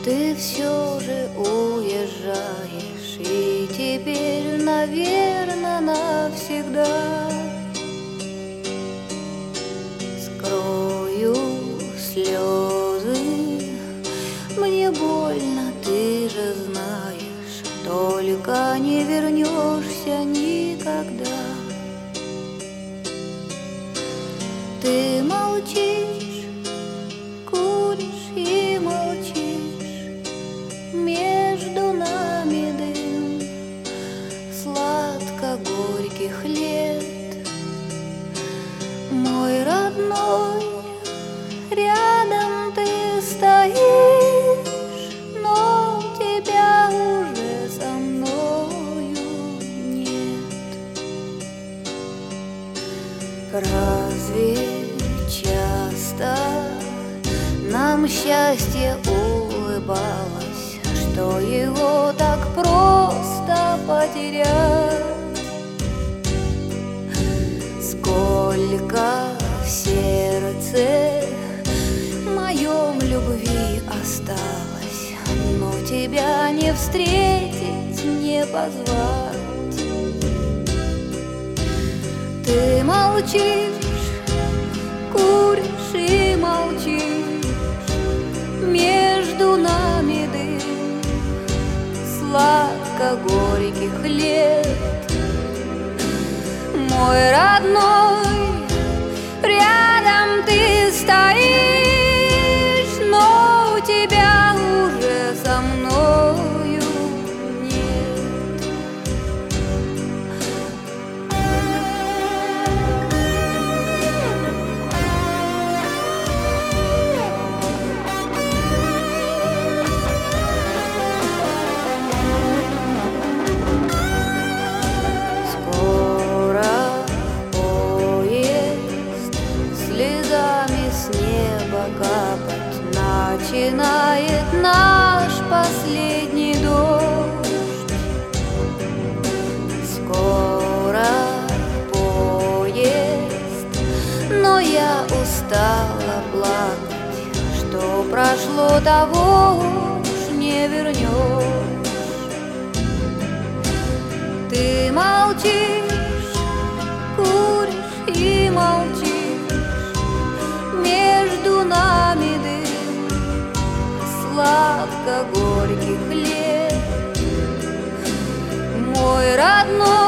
Ты все же уезжаешь, и теперь, наверно, навсегда. Скрою слезы, мне больно, ты же знаешь, только не вернешься никогда. Ты молчишь, куришь и молчишь, между нами дым сладко-горьких лет. Мой родной, рядом ты стоишь, но тебя уже со мною нет. Разве часто нам счастье улыбалось, что его так просто потерять? Сколько в сердце моем любви осталось, но тебя не встретить, не позвать. Ты молчишь, куришь и молчишь, между нами дым сладко-горьких лет. Мой родной, рядом ты стоишь, но тебя уже со мною нет. Слезами с неба капать начинает наш последний дождь. Скоро поезд, но я устала плакать, что прошло, того уж не вернешь. Ты молчишь, куришь и молчишь, между нами дым сладко-горьких лет. Мой родной,